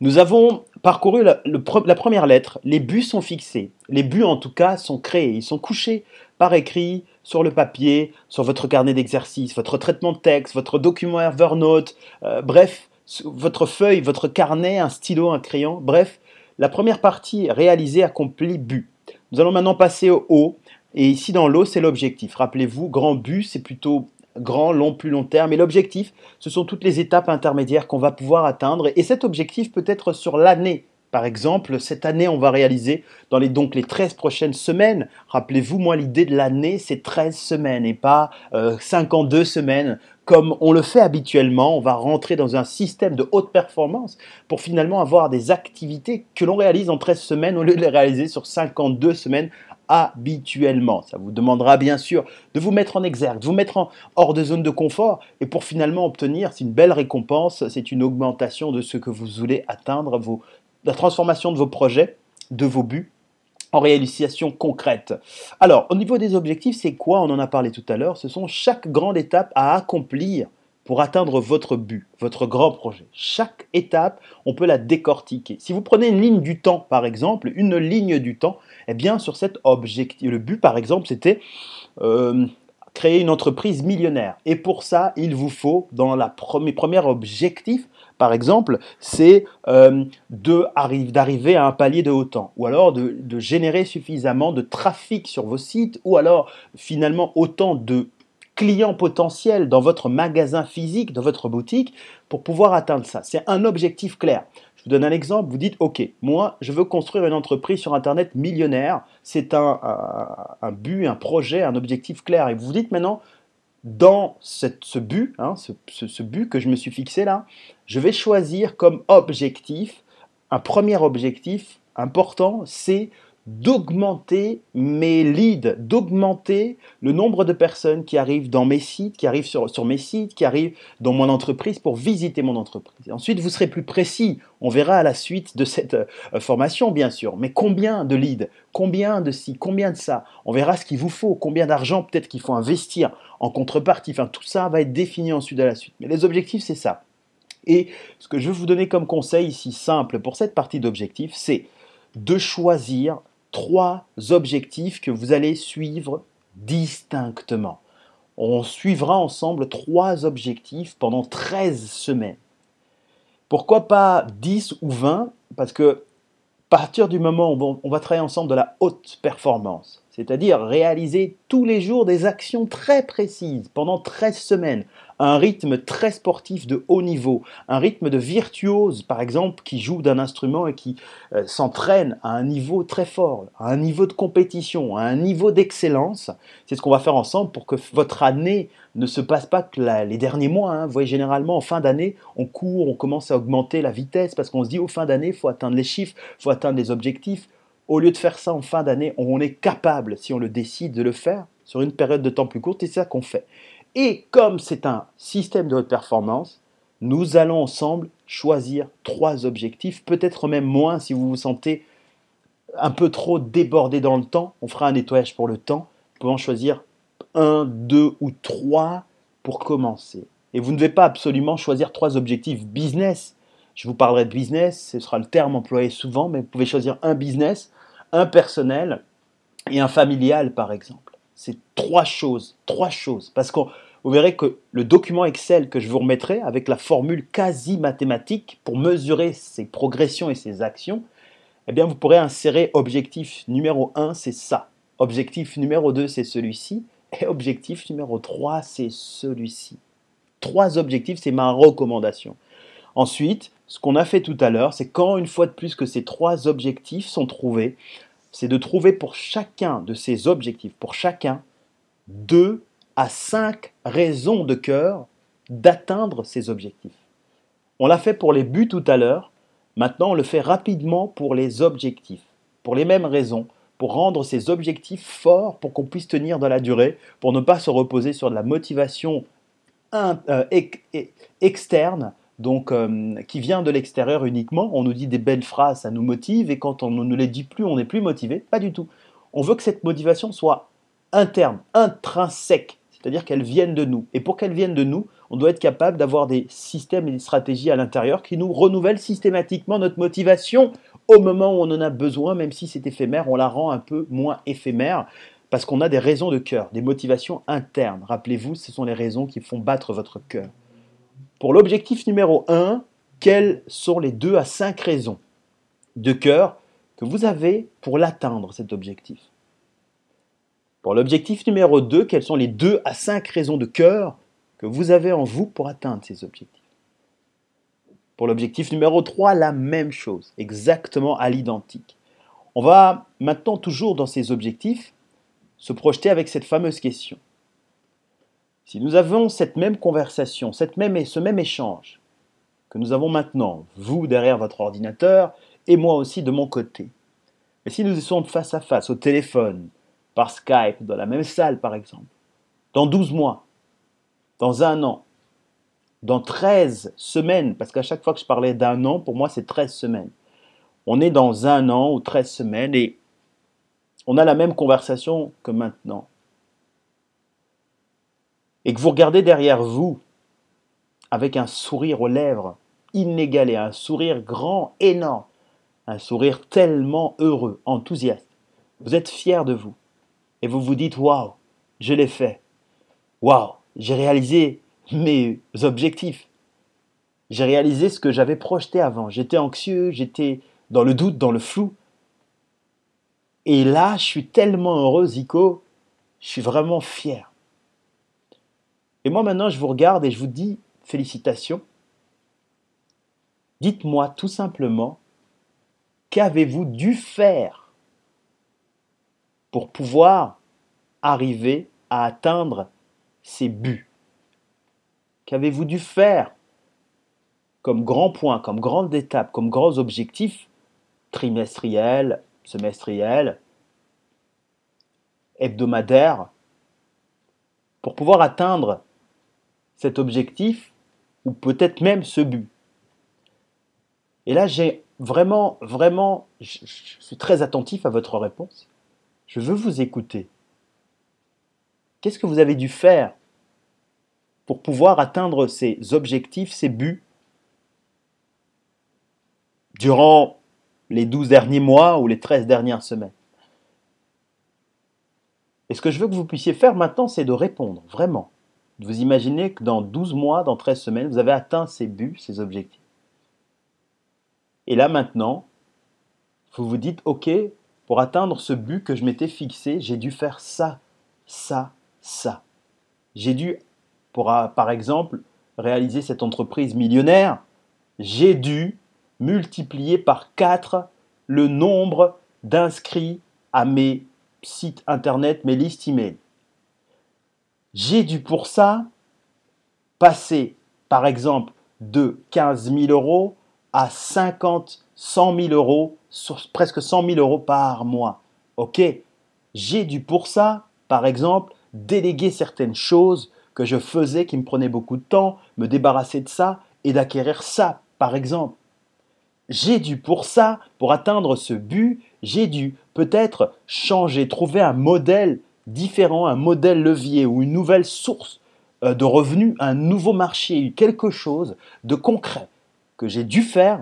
Nous avons parcouru la première lettre, les buts sont fixés. Les buts en tout cas sont créés, ils sont couchés par écrit sur le papier, sur votre carnet d'exercice, votre traitement de texte, votre document Evernote, bref, votre feuille, votre carnet, un stylo, un crayon, bref, la première partie réalisée, accomplie, but. Nous allons maintenant passer au haut, et ici dans l'eau, c'est l'objectif. Rappelez-vous, grand but, c'est plutôt grand, long, plus long terme. Et l'objectif, ce sont toutes les étapes intermédiaires qu'on va pouvoir atteindre. Et cet objectif peut être sur l'année. Par exemple, cette année, on va réaliser dans donc les 13 prochaines semaines. Rappelez-vous, moi, l'idée de l'année, c'est 13 semaines et pas 52 semaines. Comme on le fait habituellement, on va rentrer dans un système de haute performance pour finalement avoir des activités que l'on réalise en 13 semaines au lieu de les réaliser sur 52 semaines habituellement. Ça vous demandera bien sûr de vous mettre en exergue, de vous mettre hors de zone de confort et pour finalement obtenir, c'est une belle récompense, c'est une augmentation de ce que vous voulez atteindre, la transformation de vos projets, de vos buts en réalisation concrète. Alors, au niveau des objectifs, c'est quoi? On en a parlé tout à l'heure. Ce sont chaque grande étape à accomplir pour atteindre votre but, votre grand projet. Chaque étape, on peut la décortiquer. Si vous prenez une ligne du temps, par exemple, une ligne du temps, eh bien, sur cet objectif, le but, par exemple, c'était créer une entreprise millionnaire. Et pour ça, il vous faut, dans la premier objectif, par exemple, c'est d'arriver à un palier de haut temps, ou alors de générer suffisamment de trafic sur vos sites, ou alors finalement autant de clients potentiels dans votre magasin physique, dans votre boutique, pour pouvoir atteindre ça. C'est un objectif clair. Je vous donne un exemple, vous dites, OK, moi, je veux construire une entreprise sur Internet millionnaire. C'est un but, un projet, un objectif clair. Et vous vous dites maintenant, dans ce but, ce but que je me suis fixé là, je vais choisir comme objectif, un premier objectif important, c'est d'augmenter mes leads, d'augmenter le nombre de personnes qui arrivent dans mes sites, qui arrivent sur mes sites, qui arrivent dans mon entreprise pour visiter mon entreprise. Et ensuite, vous serez plus précis. On verra à la suite de cette formation, bien sûr. Mais combien de leads? Combien de ci? Combien de ça? On verra ce qu'il vous faut. Combien d'argent peut-être qu'il faut investir en contrepartie. Enfin, tout ça va être défini ensuite à la suite. Mais les objectifs, c'est ça. Et ce que je veux vous donner comme conseil ici simple pour cette partie d'objectifs, c'est de choisir 3 objectifs que vous allez suivre distinctement. On suivra ensemble 3 objectifs pendant 13 semaines. Pourquoi pas 10 ou 20? Parce que à partir du moment où on va travailler ensemble de la haute performance, c'est-à-dire réaliser tous les jours des actions très précises pendant 13 semaines, un rythme très sportif de haut niveau, un rythme de virtuose par exemple qui joue d'un instrument et qui s'entraîne à un niveau très fort, à un niveau de compétition, à un niveau d'excellence. C'est ce qu'on va faire ensemble pour que votre année ne se passe pas que les derniers mois. Vous voyez, généralement en fin d'année, on court, on commence à augmenter la vitesse parce qu'on se dit au fin d'année, il faut atteindre les chiffres, il faut atteindre les objectifs. Au lieu de faire ça en fin d'année, on est capable, si on le décide, de le faire sur une période de temps plus courte, et c'est ça qu'on fait. Et comme c'est un système de haute performance, nous allons ensemble choisir 3 objectifs, peut-être même moins si vous vous sentez un peu trop débordé dans le temps. On fera un nettoyage pour le temps. Vous pouvez en choisir 1, 2 ou 3 pour commencer. Et vous ne devez pas absolument choisir 3 objectifs business. Je vous parlerai de business, ce sera le terme employé souvent, mais vous pouvez choisir un business, un personnel et un familial par exemple. C'est 3 choses, parce que vous verrez que le document Excel que je vous remettrai avec la formule quasi mathématique pour mesurer ses progressions et ses actions, eh bien vous pourrez insérer objectif numéro 1, c'est ça. Objectif numéro 2, c'est celui-ci. Et objectif numéro 3, c'est celui-ci. 3 objectifs, c'est ma recommandation. Ensuite, ce qu'on a fait tout à l'heure, c'est quand une fois de plus que ces 3 objectifs sont trouvés, c'est de trouver pour chacun de ces objectifs, pour chacun, 2 à 5 raisons de cœur d'atteindre ces objectifs. On l'a fait pour les buts tout à l'heure, maintenant on le fait rapidement pour les objectifs, pour les mêmes raisons, pour rendre ces objectifs forts, pour qu'on puisse tenir dans la durée, pour ne pas se reposer sur de la motivation externe, donc qui vient de l'extérieur uniquement. On nous dit des belles phrases, ça nous motive, et quand on ne nous les dit plus, on n'est plus motivé. Pas du tout. On veut que cette motivation soit interne, intrinsèque, c'est-à-dire qu'elle vienne de nous. Et pour qu'elle vienne de nous, on doit être capable d'avoir des systèmes et des stratégies à l'intérieur qui nous renouvellent systématiquement notre motivation au moment où on en a besoin, même si c'est éphémère, on la rend un peu moins éphémère parce qu'on a des raisons de cœur, des motivations internes. Rappelez-vous, ce sont les raisons qui font battre votre cœur. Pour l'objectif numéro 1, quelles sont les 2 à 5 raisons de cœur que vous avez pour l'atteindre, cet objectif? Pour l'objectif numéro 2, quelles sont les 2 à 5 raisons de cœur que vous avez en vous pour atteindre ces objectifs? Pour l'objectif numéro 3, la même chose, exactement à l'identique. On va maintenant, toujours dans ces objectifs, se projeter avec cette fameuse question. Si nous avons cette même conversation, ce même échange que nous avons maintenant, vous derrière votre ordinateur et moi aussi de mon côté, mais si nous sommes face à face, au téléphone, par Skype, dans la même salle par exemple, dans 12 mois, dans un an, dans 13 semaines, parce qu'à chaque fois que je parlais d'un an, pour moi c'est 13 semaines. On est dans un an ou 13 semaines et on a la même conversation que maintenant. Et que vous regardez derrière vous avec un sourire aux lèvres inégalé, un sourire grand, énorme, un sourire tellement heureux, enthousiaste. Vous êtes fier de vous et vous vous dites « Waouh, je l'ai fait. Waouh, j'ai réalisé mes objectifs. J'ai réalisé ce que j'avais projeté avant. J'étais anxieux, j'étais dans le doute, dans le flou. Et là, je suis tellement heureux, Zico, je suis vraiment fier. » Et moi maintenant, je vous regarde et je vous dis félicitations. Dites-moi tout simplement, qu'avez-vous dû faire pour pouvoir arriver à atteindre ces buts? Qu'avez-vous dû faire comme grand point, comme grande étape, comme grands objectifs trimestriels, semestriels, hebdomadaires, pour pouvoir atteindre cet objectif ou peut-être même ce but? Et là, j'ai vraiment, je suis très attentif à votre réponse. Je veux vous écouter. Qu'est-ce que vous avez dû faire pour pouvoir atteindre ces objectifs, ces buts, durant les 12 derniers mois ou les 13 dernières semaines? Et ce que je veux que vous puissiez faire maintenant, c'est de répondre, vraiment. De vous imaginer que dans 12 mois, dans 13 semaines, vous avez atteint ces buts, ces objectifs. Et là maintenant, vous vous dites, ok, pour atteindre ce but que je m'étais fixé, j'ai dû faire ça, ça, ça. J'ai dû, par exemple, réaliser cette entreprise millionnaire, j'ai dû multiplier par 4 le nombre d'inscrits à mes sites internet, mes listes email. J'ai dû pour ça passer, par exemple, de 15 000 euros à 50, 100 000 euros, presque 100 000 euros par mois. Ok, j'ai dû pour ça, par exemple, déléguer certaines choses que je faisais qui me prenaient beaucoup de temps, me débarrasser de ça et d'acquérir ça, par exemple. J'ai dû pour ça, pour atteindre ce but, j'ai dû peut-être changer, trouver un modèle différent, un modèle levier ou une nouvelle source de revenus, un nouveau marché, quelque chose de concret que j'ai dû faire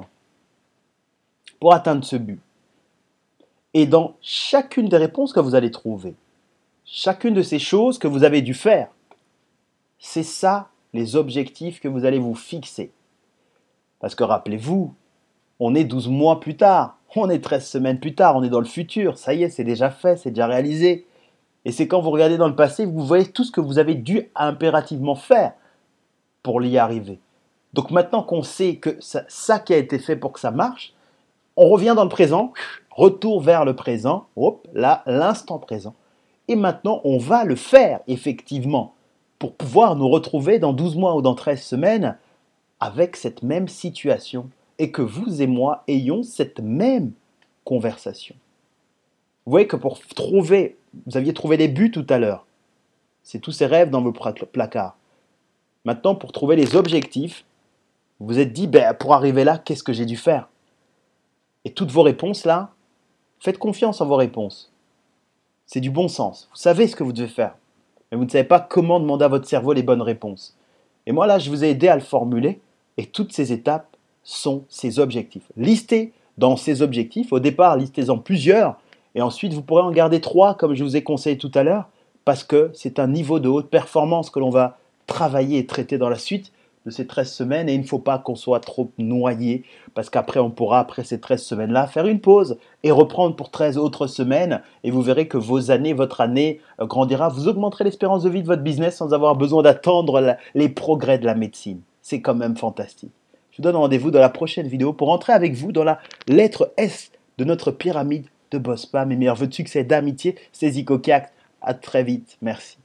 pour atteindre ce but. Et dans chacune des réponses que vous allez trouver, chacune de ces choses que vous avez dû faire, c'est ça les objectifs que vous allez vous fixer. Parce que rappelez-vous, on est 12 mois plus tard, on est 13 semaines plus tard, on est dans le futur, ça y est, c'est déjà fait, c'est déjà réalisé. Et c'est quand vous regardez dans le passé, vous voyez tout ce que vous avez dû impérativement faire pour y arriver. Donc maintenant qu'on sait que ça qui a été fait pour que ça marche, on revient dans le présent, retour vers le présent, hop, là, l'instant présent. Et maintenant, on va le faire, effectivement, pour pouvoir nous retrouver dans 12 mois ou dans 13 semaines avec cette même situation et que vous et moi ayons cette même conversation. Vous voyez que vous aviez trouvé les buts tout à l'heure. C'est tous ces rêves dans vos placards. Maintenant, pour trouver les objectifs, vous vous êtes dit, pour arriver là, qu'est-ce que j'ai dû faire? Et toutes vos réponses là, faites confiance en vos réponses. C'est du bon sens. Vous savez ce que vous devez faire. Mais vous ne savez pas comment demander à votre cerveau les bonnes réponses. Et moi, là, je vous ai aidé à le formuler. Et toutes ces étapes sont ces objectifs. Listez dans ces objectifs. Au départ, listez-en plusieurs. Et ensuite, vous pourrez en garder 3, comme je vous ai conseillé tout à l'heure, parce que c'est un niveau de haute performance que l'on va travailler et traiter dans la suite de ces 13 semaines. Et il ne faut pas qu'on soit trop noyé, parce qu'après, on pourra, après ces 13 semaines-là, faire une pause et reprendre pour 13 autres semaines. Et vous verrez que votre année grandira. Vous augmenterez l'espérance de vie de votre business sans avoir besoin d'attendre les progrès de la médecine. C'est quand même fantastique. Je vous donne rendez-vous dans la prochaine vidéo pour entrer avec vous dans la lettre S de notre pyramide de Bospa. Mes meilleurs vœux de succès, d'amitié, c'est Zico Kiax. À très vite. Merci.